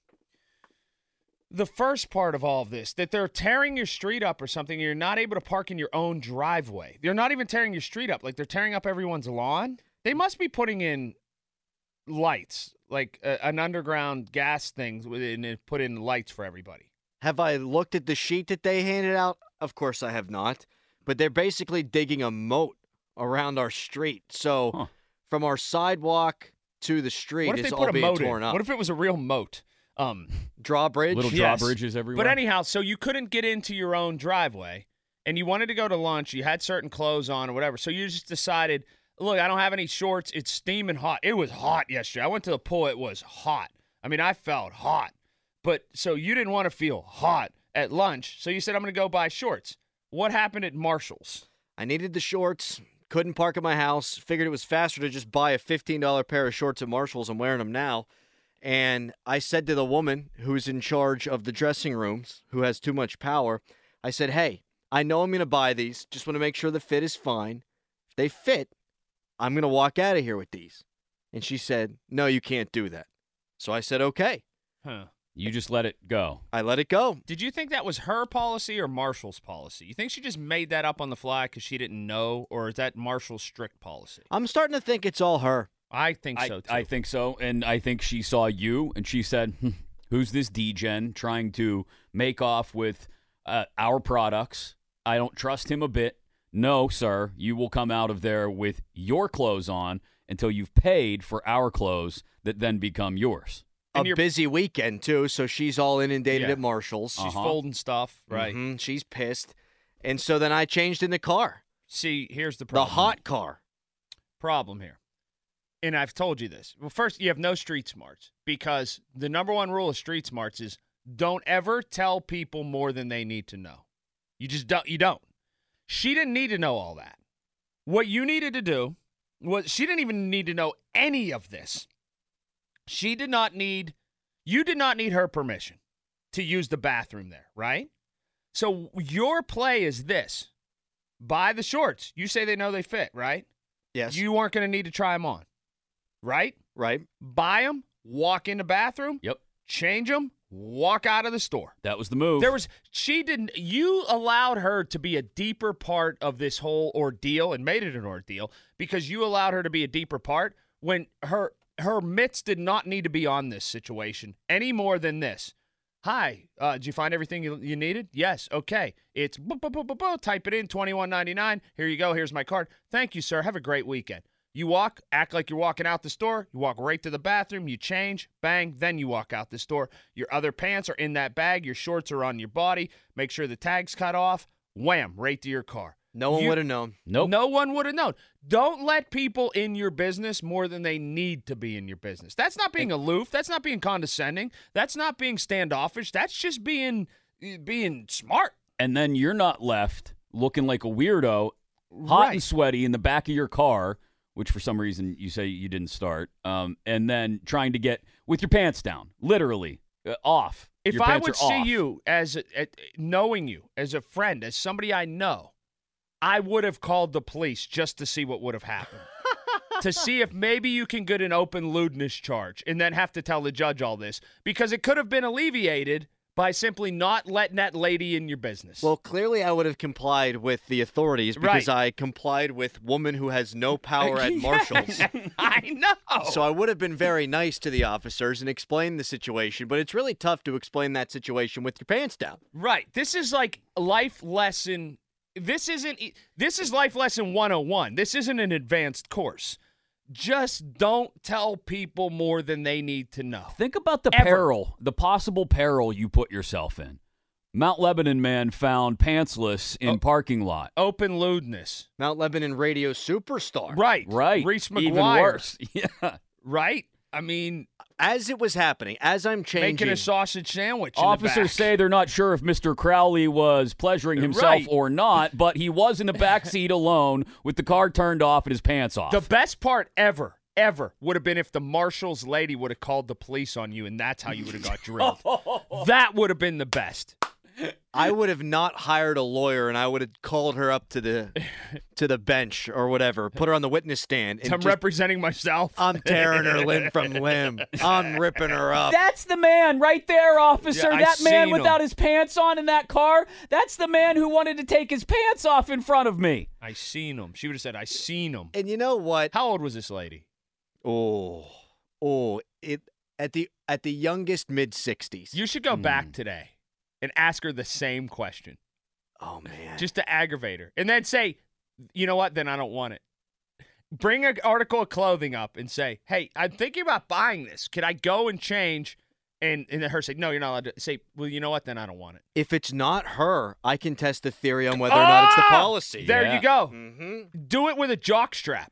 the first part of all of this, that they're tearing your street up or something. And you're not able to park in your own driveway. They're not even tearing your street up. Like, they're tearing up everyone's lawn. They must be putting in lights, like uh, an underground gas thing, and put in lights for everybody. Have I looked at the sheet that they handed out? Of course I have not. But they're basically digging a moat around our street. So Huh. from our sidewalk to the street What if is they all put a being moat torn in? up. What if it was a real moat? Um, drawbridge? Little Yes. drawbridges everywhere. But anyhow, so you couldn't get into your own driveway, and you wanted to go to lunch. You had certain clothes on or whatever. So you just decided, look, I don't have any shorts. It's steaming hot. It was hot yesterday. I went to the pool. It was hot. I mean, I felt hot. But so you didn't want to feel hot at lunch. So you said, I'm going to go buy shorts. What happened at Marshall's? I needed the shorts. Couldn't park at my house. Figured it was faster to just buy a fifteen dollars pair of shorts at Marshall's. I'm wearing them now. And I said to the woman who's in charge of the dressing rooms, who has too much power, I said, hey, I know I'm going to buy these. Just want to make sure the fit is fine. If they fit, I'm going to walk out of here with these. And she said, no, you can't do that. So I said, okay. Huh. You just let it go. I let it go. Did you think that was her policy or Marshall's policy? You think she just made that up on the fly because she didn't know, or is that Marshall's strict policy? I'm starting to think it's all her. I think I, so, too. I think so, and I think she saw you, and she said, hmm, who's this D-Gen trying to make off with uh, our products? I don't trust him a bit. no, sir, you will come out of there with your clothes on until you've paid for our clothes that then become yours. A busy weekend, too, so she's all inundated Yeah. at Marshall's. She's Uh-huh. folding stuff, right? Mhm, she's pissed. And so then I changed in the car. See, here's the The problem. hot car. Problem here. And I've told you this. Well, first, you have no street smarts because the number one rule of street smarts is don't ever tell people more than they need to know. You just don't. You don't. She didn't need to know all that. What you needed to do was she didn't even need to know any of this. She did not need, you did not need her permission to use the bathroom there, right? So your play is this. Buy the shorts. You say they know they fit, right? Yes. You weren't going to need to try them on, right? Right. Buy them, walk in the bathroom, Yep. change them, walk out of the store. That was the move. There was, she didn't, you allowed her to be a deeper part of this whole ordeal and made it an ordeal because you allowed her to be a deeper part when her, her mitts did not need to be on this situation any more than this. Hi, uh, did you find everything you, you needed? Yes. Okay. It's boop, boop, boop, boop, boop. Type it in, twenty-one ninety-nine. Here you go. Here's my card. Thank you, sir. Have a great weekend. You walk, act like you're walking out the store. You walk right to the bathroom. You change, bang, then you walk out the store. Your other pants are in that bag. Your shorts are on your body. Make sure the tag's cut off. Wham, right to your car. No one You- would have known. Nope. No one would have known. Don't let people in your business more than they need to be in your business. That's not being aloof. That's not being condescending. That's not being standoffish. That's just being being smart. And then you're not left looking like a weirdo, hot Right. and sweaty in the back of your car, which for some reason you say you didn't start, um, and then trying to get with your pants down, literally uh, off. If Your I pants would are see off. you as a, a, knowing you as a friend, as somebody I know, I would have called the police just to see what would have happened. To see if maybe you can get an open lewdness charge and then have to tell the judge all this. Because it could have been alleviated by simply not letting that lady in your business. Well, clearly I would have complied with the authorities because Right. I complied with woman who has no power at Marshall's. I know. So I would have been very nice to the officers and explained the situation, but it's really tough to explain that situation with your pants down. Right. This is like life lesson. This isn't, this is life lesson one oh one. This isn't an advanced course. Just don't tell people more than they need to know. Think about the Ever. peril, the possible peril you put yourself in. Mount Lebanon man found pantsless in Oh. parking lot. Open lewdness. Mount Lebanon radio superstar. Right. Right. Reese McGuire. Even worse. Yeah. Right? I mean, As it was happening, as I'm changing, making a sausage sandwich in the Officers back. say they're not sure if Mister Crowley was pleasuring himself Right. or not, but he was in the back seat alone with the car turned off and his pants off. The best part ever, ever would have been if the marshal's lady would have called the police on you and that's how you would have got drilled. That would have been the best. I would have not hired a lawyer and I would have called her up to the to the bench or whatever, put her on the witness stand. And I'm just, representing myself. I'm tearing her limb from limb. I'm ripping her up. That's the man right there, officer. Yeah, I that man seen without him. his pants on in that car. That's the man who wanted to take his pants off in front of me. I seen him. She would have said, I seen him. And you know what? How old was this lady? Oh, oh, it at the at the youngest mid sixties. You should go back today and ask her the same question. Oh man, Just to aggravate her. And then say, you know what? Then I don't want it. Bring an article of clothing up and say, hey, I'm thinking about buying this. Could I go and change? And, and then her say, no, you're not allowed to. Say, well, you know what? Then I don't want it. if it's not her, I can test the theory on whether or not it's the Ah! policy. There Yeah. you go. Mm-hmm. Do it with a jock strap.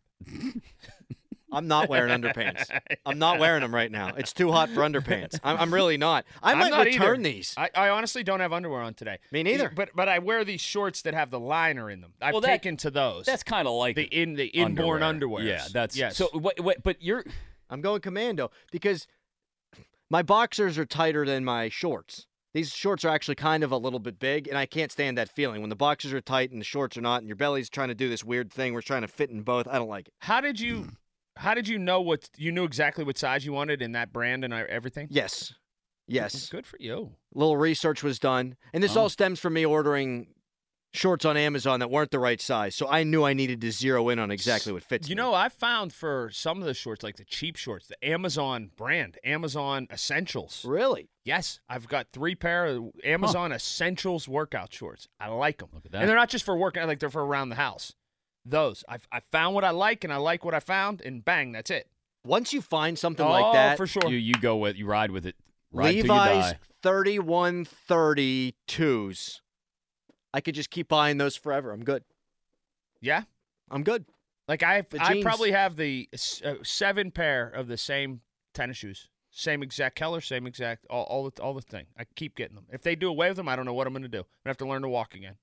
I'm not wearing underpants. I'm not wearing them right now. It's too hot for underpants. I'm, I'm really not. I I'm might not return either. these. I, I honestly don't have underwear on today. Me neither. But but I wear these shorts that have the liner in them. I've Well, that- taken to those. That's kind of like the in the inborn underwear. Yeah, that's yes. so. Wait, wait, but you're I'm going commando because my boxers are tighter than my shorts. These shorts are actually kind of a little bit big, and I can't stand that feeling. When the boxers are tight and the shorts are not, and your belly's trying to do this weird thing where it's trying to fit in both, I don't like it. How did you how did you know what you knew exactly what size you wanted in that brand and everything? Yes. Yes. Good for you. A little research was done. And this Oh. all stems from me ordering shorts on Amazon that weren't the right size, so I knew I needed to zero in on exactly what fits You me. know, I found for some of the shorts, like the cheap shorts, the Amazon brand, Amazon Essentials. Really? Yes. I've got three pair of Amazon huh. Essentials workout shorts. I like them. Look at that. And they're not just for working, like they're for around the house. Those. I've, I found what I like, and I like what I found, and bang, that's it. Once you find something oh, like that, for sure. You, you go with, you ride with it. Ride Levi's thirty-one thirty-twos. I could just keep buying those forever. I'm good. Yeah? I'm good. Like, I The I jeans. probably have the uh, seven pair of the same tennis shoes. Same exact color, same exact, all, all, the, all the thing. I keep getting them. If they do away with them, I don't know what I'm going to do. I'm going to have to learn to walk again.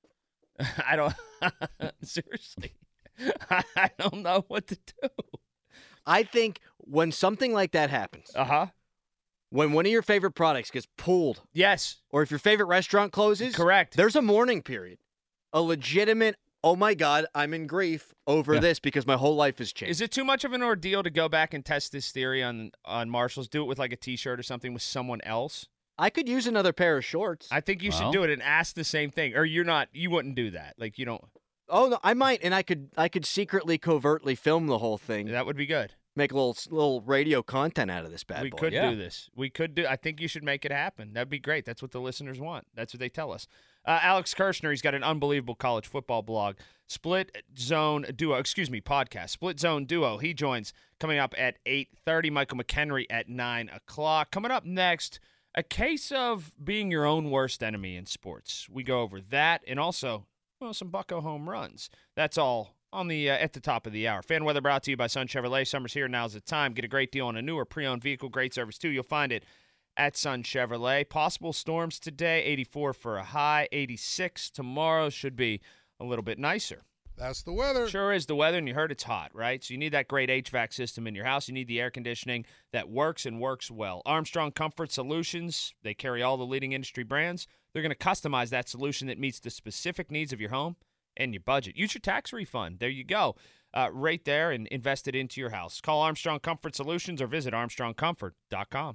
I don't, seriously, I don't know what to do. I think when something like that happens, uh-huh, when one of your favorite products gets pulled, yes, or if your favorite restaurant closes, correct, there's a mourning period, a legitimate, oh my God, I'm in grief over yeah. this because my whole life has changed. Is it too much of an ordeal to go back and test this theory on, on Marshalls? Do it with like a T-shirt or something with someone else? I could use another pair of shorts. I think you well. should do it and ask the same thing. Or you're not, you wouldn't do that. Like you don't. Oh, no, I might, and I could I could secretly, covertly film the whole thing. That would be good. Make a little little radio content out of this bad we boy. could yeah. do this. We could do. I think you should make it happen. That'd be great. That's what the listeners want. That's what they tell us. Uh, Alex Kirshner, he's got an unbelievable college football blog, Split Zone Duo. Excuse me, podcast, Split Zone Duo. He joins coming up at eight thirty. Michael McHenry at nine o'clock. Coming up next, a case of being your own worst enemy in sports. We go over that and also, well, some Bucco home runs. That's all on the uh, at the top of the hour. Fan weather brought to you by Sun Chevrolet. Summer's here. Now's the time. Get a great deal on a newer pre-owned vehicle. Great service, too. You'll find it at Sun Chevrolet. Possible storms today. eighty-four for a high. eighty-six tomorrow. Should be a little bit nicer. That's the weather. Sure is the weather, and you heard it's hot, right? So you need that great H V A C system in your house. You need the air conditioning that works and works well. Armstrong Comfort Solutions, they carry all the leading industry brands. They're going to customize that solution that meets the specific needs of your home and your budget. Use your tax refund. There you go. Uh, right there and invest it into your house. Call Armstrong Comfort Solutions or visit armstrong comfort dot com.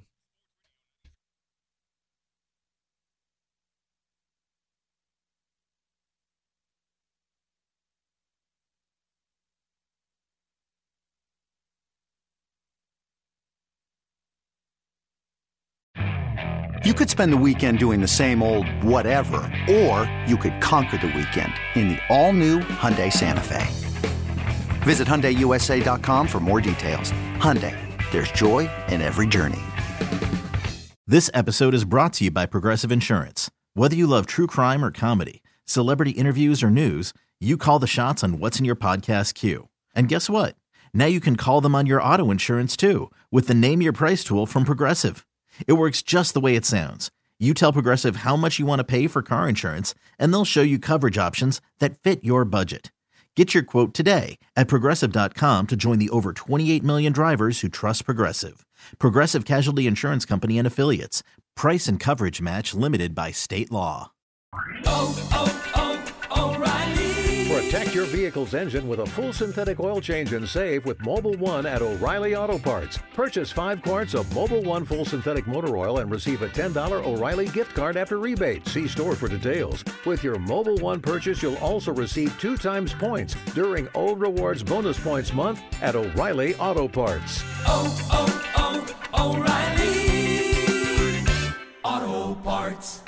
You could spend the weekend doing the same old whatever, or you could conquer the weekend in the all-new Hyundai Santa Fe. Visit Hyundai U S A dot com for more details. Hyundai, there's joy in every journey. This episode is brought to you by Progressive Insurance. Whether you love true crime or comedy, celebrity interviews or news, you call the shots on what's in your podcast queue. And guess what? Now you can call them on your auto insurance too with the Name Your Price tool from Progressive. It works just the way it sounds. You tell Progressive how much you want to pay for car insurance, and they'll show you coverage options that fit your budget. Get your quote today at Progressive dot com to join the over twenty-eight million drivers who trust Progressive. Progressive Casualty Insurance Company and Affiliates. Price and coverage match limited by state law. Oh, oh, oh, O'Reilly. Protect your vehicle's engine with a full synthetic oil change and save with Mobil one at O'Reilly Auto Parts. Purchase five quarts of Mobil one full synthetic motor oil and receive a ten dollars O'Reilly gift card after rebate. See store for details. With your Mobil one purchase, you'll also receive two times points during O Rewards Bonus Points Month at O'Reilly Auto Parts. Oh, oh, oh, O'Reilly Auto Parts.